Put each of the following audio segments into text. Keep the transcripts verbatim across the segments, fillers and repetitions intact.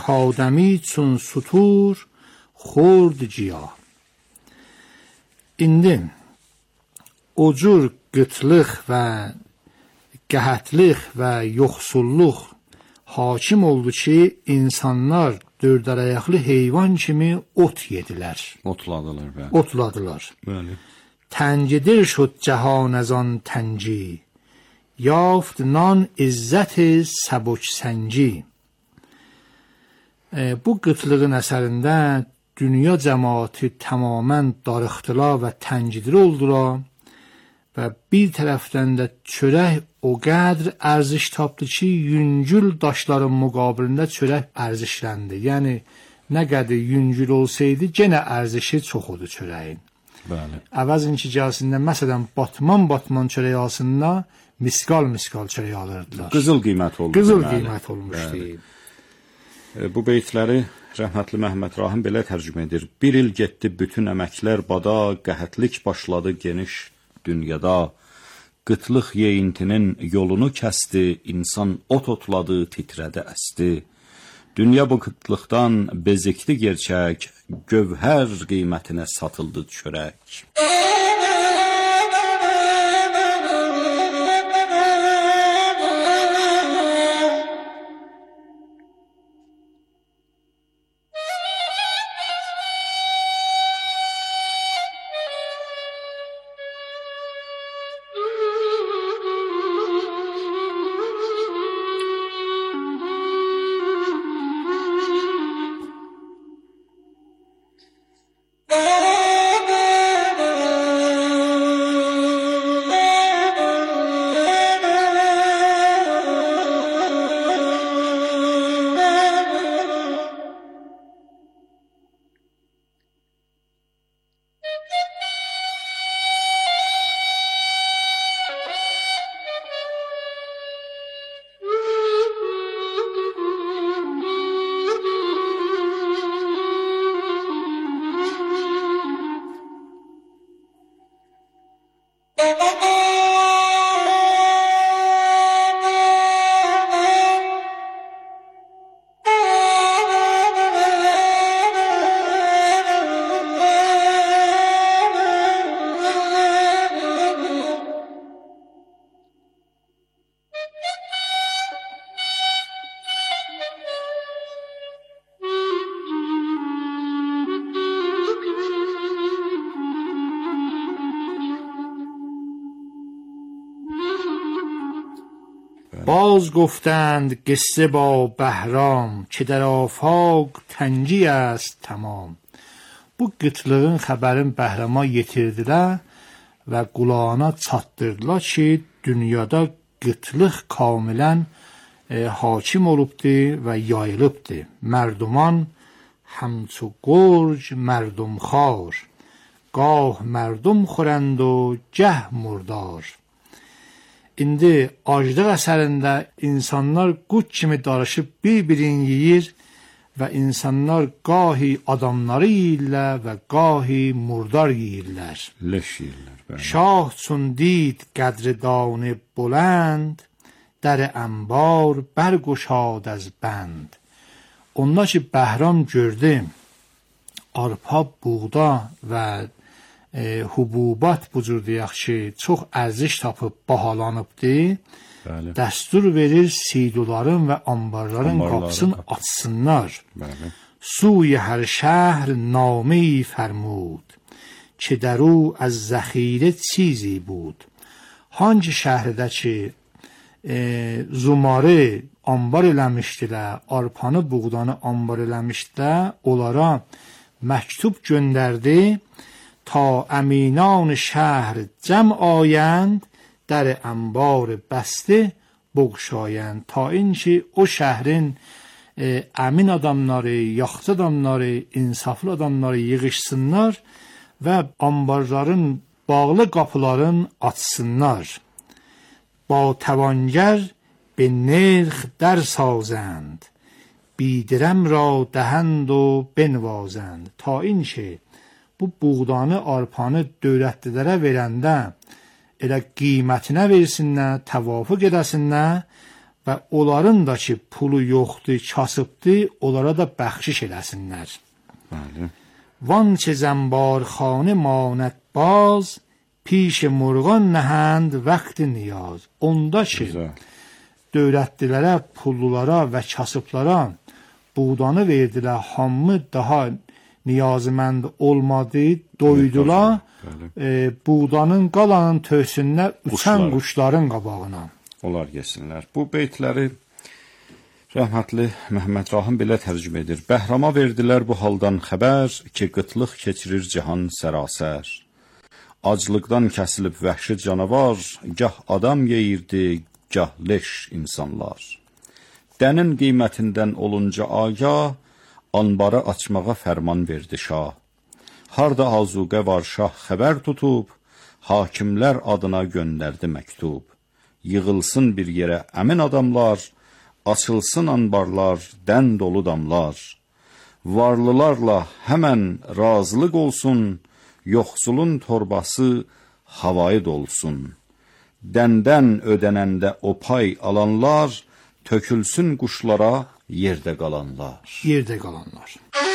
کادمی چون ستور خورد جیا. İndi o cür qıtlıq və qəhətlik və yoxsulluq hakim oldu ki, insanlar dördərəyaqlı heyvan kimi ot yedilər. Otladılar. Bəli. Otladılar. Bəli. تنجدر شد جهان از آن تنجی یافت نان عزت سبک سنجی. Bu qıtlığın əsərində dünya cəmaati tamamən darıxdıla və tənqidir oldular və bir tərəfdən də çörək o qədr ərziş tapdı ki, yüngül daşların müqabilində çörək ərzişləndi. Yəni, nə qədər yüngül olsaydı, genə ərzişi çox oldu çörəyin. Bəli. Əvəzin ki, gəlsində, məsələn, batman-batman çörək alsınlar, miskal-miskal çörək alırdılar. Qızıl qiymət oldu. Qızıl qiymət olmuşdu. E, bu beytləri rəhmətli Məhəmməd Rahim belə tərcümə edir. Bir il getdi bütün əməklər bada, qəhətlik başladı geniş dünyada. Qıtlıq yeyintinin yolunu kəsdi, insan ot otladı, titrədi, əsdi. Dünya bu qıtlıqdan bezikdi gerçək, gövhər qiymətinə satıldı çörək. باز گفتند قصه با بهرام که در آفاق تنجی است tamam. Bu qıtlığın xəbərin bəhrama yetirdilər və qulağına çatdırdılar ki, dünyada qıtlıq kamilən e, hakim olubdu və yayılıbdı. Mərduman həmçu qurc mərdum xar, qah mərdum xurənd o gəh murdar. İndi aclıq əsərində insanlar qut kimi darışıb bir-birini yeyir və insanlar qahi adamları yeyirlər və qahi murdar yeyirlər. Leş yeyirlər. Bəli. Şah çun did qədridanı bulənd, در انبار برگشاد از بند. Onlar ki, Bəhram gördü, arpa, buğda və e, hububat bu cür deyək ki, çox ərziş tapıb bahalanıbdı. Bəli. Dəstur verir siduların və ambarların qapısını açsınlar. Bəli. Suy hər şəhər nameyi fərmud ki, dəru az zəxirə çizi bud. Hangi şəhərdə ki, e, zumarı ambar eləmişdilər, arpanı, buğdanı ambar eləmişdilər, onlara məktub göndərdi, ta əminan şəhər cəm ayənd, در انبار بسته بگشایند. تا اینکه o şəhrin e, əmin adamları, yaxşı adamları, insaflı adamları yığışsınlar və ambarların bağlı qapıların açsınlar. با توانگر به نرخ در سازند بیدرم را دهند و بنوازند. تا اینکه bu buğdanı, arpanı dövlətlilərə verəndə elə qiymətinə versinlər, təvafuq edəsinlər və onların da ki pulu yoxdur, kasıbdır, onlara da bəxşiş eləsinlər. Bəli. Van که زنبارخانه ماند باز پیش مرغان nəhənd وقت نیاز. Onda ki Güzel. dövlətlilərə, pullulara və kasıblara buğdanı verdilər, hamı daha niyazmənd olmadı, doydular, e, buğdanın qalanın tövsünlə uçan Quşlar. quşların qabağına. Onlar yesinlər. Bu beytləri rəhmətli Məhəmməd Rahim belə tərcümə edir. Bəhrama verdilər bu haldan xəbər ki, qıtlıq keçirir cihan sərasər. Aclıqdan kəsilib vəhşi canavar, gah adam yeyirdi, gah leş insanlar. Dənin qiymətindən olunca agah, anbarı açmağa fərman verdi şah. Harda azuqə var şah xəbər tutub, hakimlər adına göndərdi məktub. Yığılsın bir yerə əmin adamlar, açılsın anbarlar, dən dolu damlar. Varlılarla həmən razılıq olsun, yoxsulun torbası havayı dolsun. Dəndən ödənəndə o pay alanlar, tökülsün quşlara yerdə qalanlar. Yerdə qalanlar.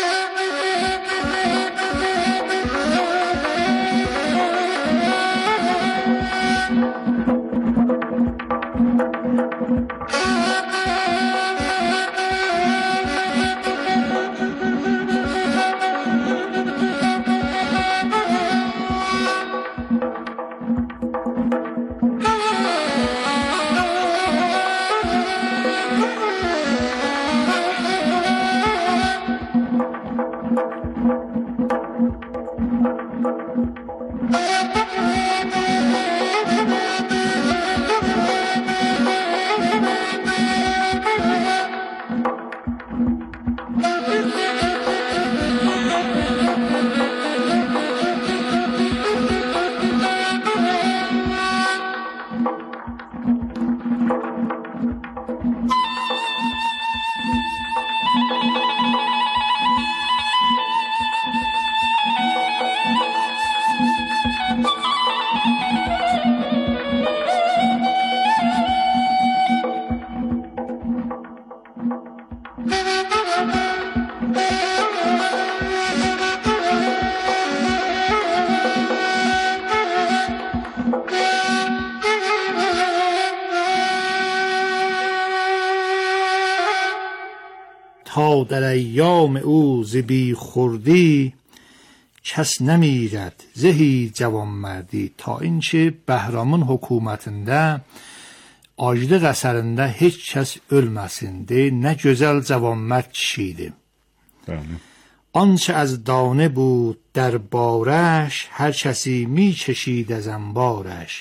تا در ایام او ز بی خوردی کس نمیرد زهی جوانمردی. Ta inki Bəhramın hökumətində aclıq əsərində heç kəs ölməsindir. Nə gözəl cavanmərd kişi idi. Bəli. آنچه از دانه بود در بارش هر کسی می کشید از انبارش.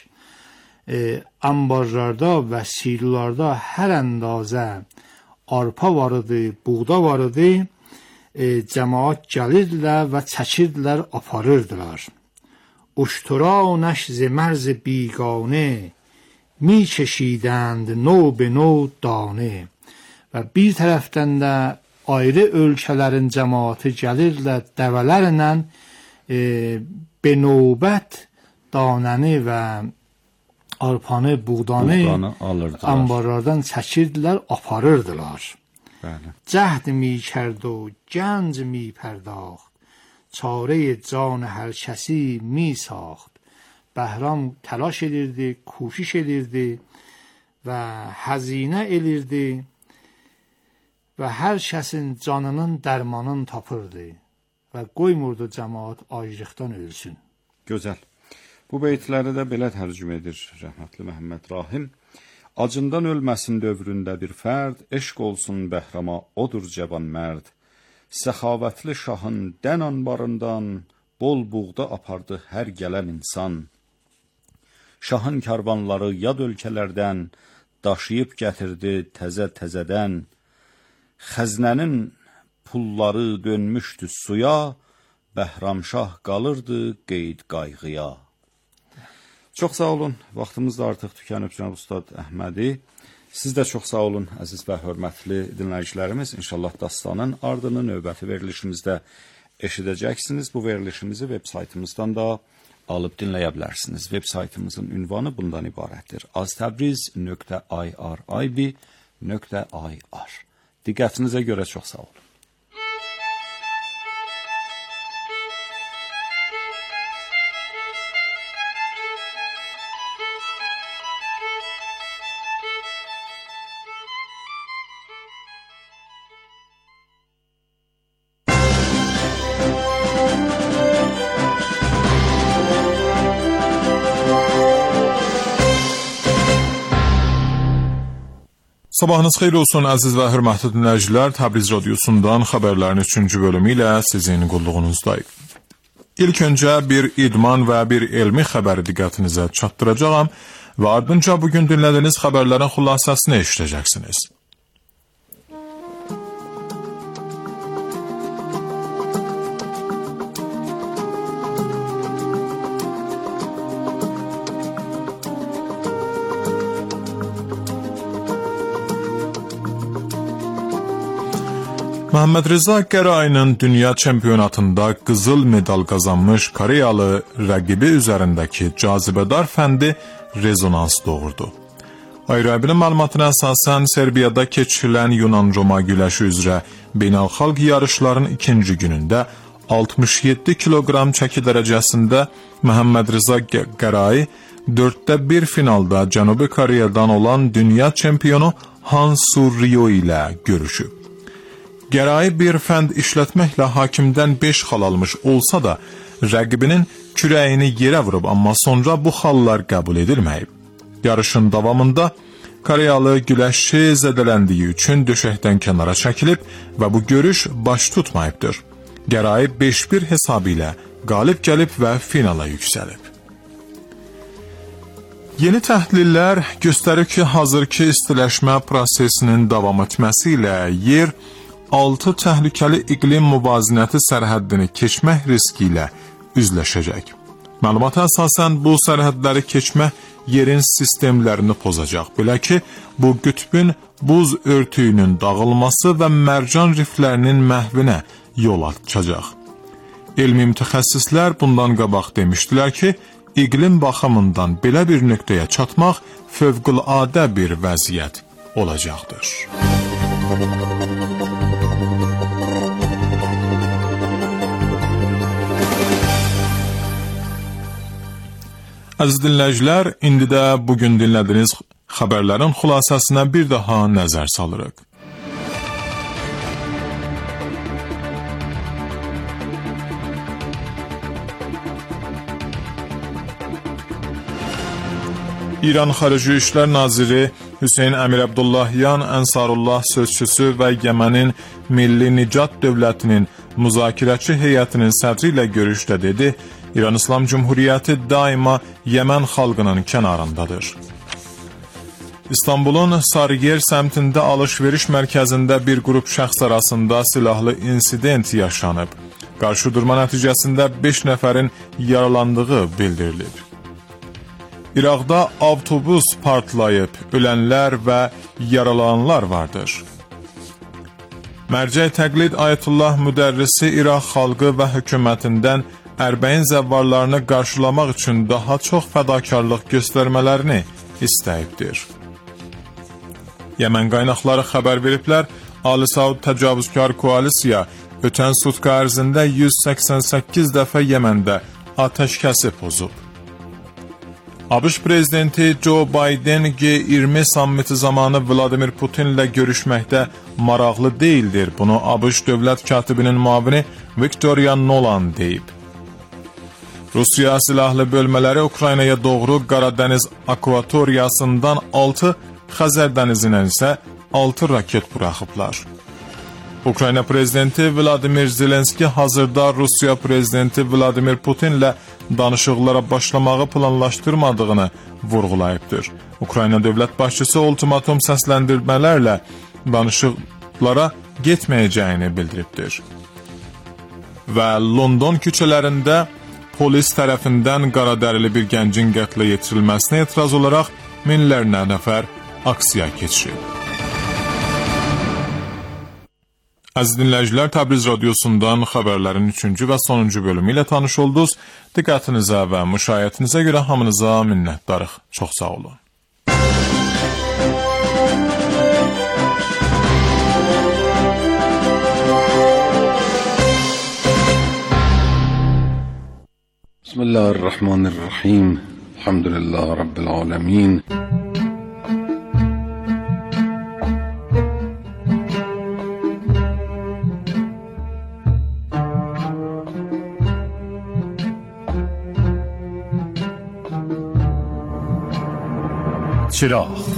Anbarlarda və silularda hər əndazə arpa var idi, buğda var idi, e, cəmaat gəlirdilər və çəkirdilər, aparırdılar. اشترانش ز مرز بیگانه می کشیدند نو به نو دانه. Və bir tərəfdən də ayrı ölkələrin cəmaatı gəlirlər dəvələrlə e, be növbət danəni və arpanı, buğdanı, buğdanı anbarlardan çəkirdilər, aparırdılar. Bəli. Cəhd mi کرد و گنج می پرداخت çare can hər kəsi mi ساخت. Bəhram təlaş edirdi, کوشش edirdi və xəzinə edirdi və hər kəsin canının dərmanını tapırdı və qoymurdu cəmaat aclıqdan ölsün. Gözəl. Bu beytləri də belə tərcümə edir rəhmətli Məhəmməd Rahim. Acından ölməsin dövründə bir fərd, eşq olsun Bəhrama, odur cavan mərd. Səxavətli şahın dən anbarından bol buğda apardı hər gələn insan. Şahın karvanları yad ölkələrdən daşıyıb gətirdi təzə-təzədən. Xəznənin pulları dönmüşdü suya, Bəhramşah qalırdı qeyd qayğıya. Çox sağ olun. Vaxtımız da artıq tükənib cənab Ustad Əhmədi. Siz də çox sağ olun əziz və hörmətli dinləyicilərimiz. İnşallah dastanın ardını növbəti verilişimizdə eşidəcəksiniz. Bu verilişimizi web saytımızdan da alıb dinləyə bilərsiniz. Web saytımızın ünvanı bundan ibarətdir. aztabriz nöqtə irib .ir. Diqqətinizə görə çox sağ olun. Sabahınız xeyir olsun əziz və hörmətli dinləyicilər. Təbriz radiosundan xəbərlərin üçüncü bölümü ilə sizin qulluğunuzdayıq. İlk öncə bir idman və bir elmi xəbəri diqqətinizə çatdıracağam və ardınca bugün dinlədiyiniz xəbərlərin xülasəsini eşidəcəksiniz. Məhəmməd Rza Qərayinin dünya çempionatında qızıl medal qazanmış Koreyalı rəqibi üzərindəki cazibədar fəndi rezonans doğurdu. Ayrı-ayrı məlumatına əsasən Serbiyada keçirilən Yunan-Roma güləşi üzrə beynəlxalq yarışların ikinci günündə altmış yeddi kiloqram çəki dərəcəsində Məhəmməd Rza Qəray dörddə bir finalda Cənubi Koreyadan olan dünya çempionu Han Sur-ryo ilə görüşüb. Qəray bir fənd işlətməklə hakimdən beş xal almış olsa da, rəqibinin kürəyini yerə vurub, amma sonra bu xallar qəbul edilməyib. Yarışın davamında Koreyalı güləşçi zədələndiyi üçün döşəkdən kənara çəkilib və bu görüş baş tutmayıbdır. Qəray beş bir hesabı ilə qalib gəlib və finala yüksəlib. Yeni təhlillər göstərir ki, hazırki istiləşmə prosesinin davam etməsi ilə yer altı təhlükəli iqlim müvazinəti sərhəddini keçmək riski ilə üzləşəcək. Məlumata əsasən bu sərhədləri keçmək yerin sistemlərini pozacaq. Belə ki, bu qütbün buz örtüyünün dağılması və mərcan riflərinin məhvinə yol açacaq. Elmi mütəxəssislər bundan qabaq demişdilər ki, iqlim baxımından belə bir nöqtəyə çatmaq fövqəladə bir vəziyyət olacaqdır. Əziz dinləyicilər, indi də bugün dinlədiyiniz xəbərlərin xülasəsinə bir daha nəzər salırıq. İran Xarici İşlər Naziri Hüseyn Əmir Əbdullahyan Ənsarullah sözçüsü və Yəmənin Milli Nicat Dövlətinin müzakirəçi heyətinin sədri ilə görüşdə dedi, İran İslam Cumhuriyyəti daima Yəmən xalqının kənarındadır. İstanbulun Sarıyer səmtində alış-veriş mərkəzində bir qrup şəxs arasında silahlı insident yaşanıb. Qarşıdurma nəticəsində beş nəfərin yaralandığı bildirilib. İraqda avtobus partlayıb, ölənlər və yaralananlar vardır. Mərcə Təqlid Ayətullah müdərrisi İraq xalqı və hökumətindən Ərbəyin zəvvarlarını qarşılamaq üçün daha çox fədakarlıq göstərmələrini istəyibdir. Yəmən qaynaqları xəbər veriblər, Ali Saud təcavüzkar koalisiya ötən sutka ərzində yüz səksən səkkiz dəfə Yəməndə atəşkəsi pozub. ABŞ prezidenti Joe Biden G iyirmi sammiti zamanı Vladimir Putin ilə görüşməkdə maraqlı deyildir. Bunu ABŞ dövlət katibinin müavini Victoria Nolan deyib. Rusiya silahlı bölmələri Ukraynaya doğru Qaradəniz akvatoriyasından altı, Xəzər dənizindən isə altı raket buraxıblar. Ukrayna prezidenti Vladimir Zelenski hazırda Rusiya prezidenti Vladimir Putin ilə danışıqlara başlamağı planlaşdırmadığını vurğulayıbdır. Ukrayna dövlət başçısı ultimatum səsləndirmələrlə danışıqlara getməyəcəyini bildiribdir. Və London küçələrində polis tərəfindən qaradərili bir gəncin qətlə yetirilməsinə etiraz olaraq minlərlə nəfər aksiya keçirib. Əziz dinləyicilər, Təbriz radiosundan xəbərlərin üçüncü və sonuncu bölümü ilə tanış oldunuz. Diqqətinizə və müşayiətinizə görə hamınıza minnətdarıq. Çox sağ olun. بسم الله الرحمن الرحیم. الحمد لله رب العالمین. چراغ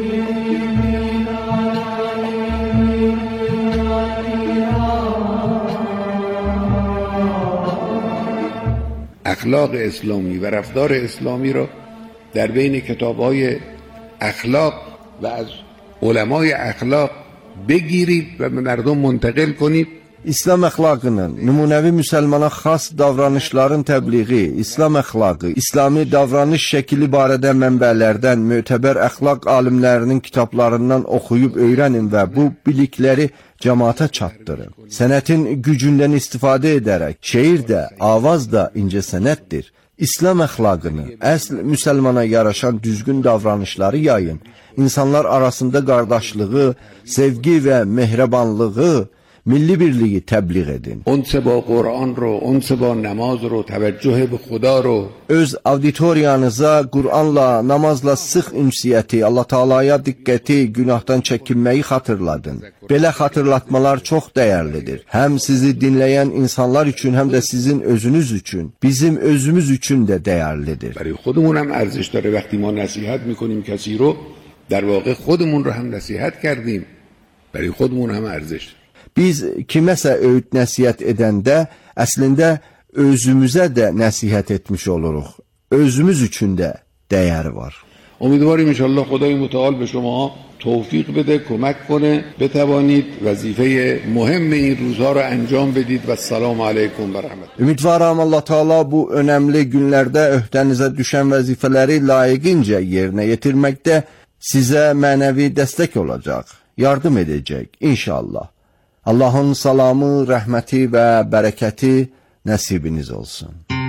اخلاق اسلامی و رفتار اسلامی را در بین کتاب‌های اخلاق و از علمای اخلاق بگیرید و به مردم منتقل کنید. İslam əxlaqının nümunəvi müsəlmana xas davranışların təbliği, İslam əxlaqı, İslami davranış şəkli barədə mənbələrdən, mötəbər əxlaq alimlərinin kitablarından oxuyub öyrənin və bu bilikləri cəmaata çatdırın. Sənətin gücündən istifadə edərək, şeir də, avaz da incəsənətdir. İslam əxlaqını, əsl müsəlmana yaraşan düzgün davranışları yayın. İnsanlar arasında qardaşlığı, sevgi və mehribanlığı, milli birliği təbliğ edin. Unse با قرآن رو، unse با namaz رو، توجه به خدا رو. Öz auditoriyanıza Qur'anla, namazla sıx ünsiyyəti, Allah Taala'ya diqqəti, günahdan çəkinməyi xatırladın. Belə xatırlatmalar çox dəyərlidir. Həm sizi dinləyən insanlar üçün, həm də sizin özünüz üçün, bizim özümüz üçün də dəyərlidir. برای خودمون هم ارزش داره. وقتی ما نصیحت میکنیم کسی رو، در واقع خودمون رو هم نصیحت کردیم. برای خودمون هم ارزش داره. Biz kiməsə öyüd nəsihət edəndə əslində özümüzə də nəsihət etmiş oluruq. Özümüz üçün də dəyəri var. امیدواریم ان شاء الله خدای متعال به شما توفیق بده، کمک کنه بتوانید وظیفه مهم این روزها رو انجام بدید و السلام علیکم و رحمت. Ümidvaram Allah Taala bu önəmli günlərdə öhdənizə düşən vəzifələri layiqincə yerinə yetirməkdə sizə mənəvi dəstək olacaq, yardım edəcək inşallah. Allah'ın salamı, rəhməti və bərəkəti nəsibiniz olsun.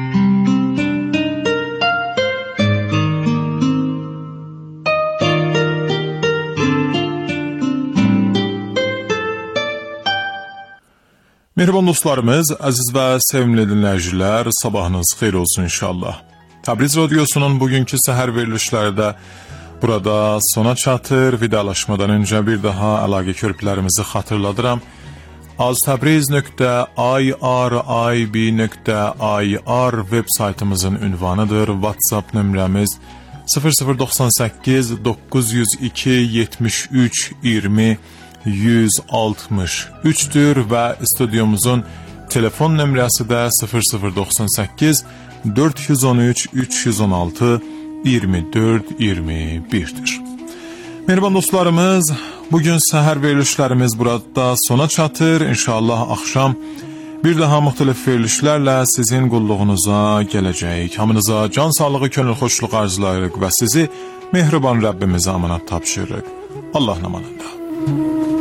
Mehriban dostlarımız, əziz və sevimli dinləyicilər, sabahınız xeyir olsun inşallah. Təbriz Radyosu'nun bugünkü səhər verilişləri də burada sona çatır. Vidalaşmadan öncə bir daha əlaqə körpülərimizi xatırladıram. aztabriz nöqtə i r i b nöqtə i r web saytımızın ünvanıdır. WhatsApp nömrəmiz sıfır sıfır doxsan səkkiz doqquz yüz iki yetmiş üç iyirmi yüz altmış üçdür və studyomuzun telefon nömrəsi də sıfır sıfır doxsan səkkiz dörd yüz on üç üç yüz on altı iyirmi dörd iyirmi birdir. Mehriban dostlarımız, bugün səhər verilişlərimiz burada sona çatır. İnşallah axşam bir daha müxtəlif verilişlərlə sizin qulluğunuza gələcəyik. Hamınıza can sağlığı, könül xoşluq arzulayırıq və sizi mehriban Rəbbimizə amanat tapşırırıq. Allah amanında.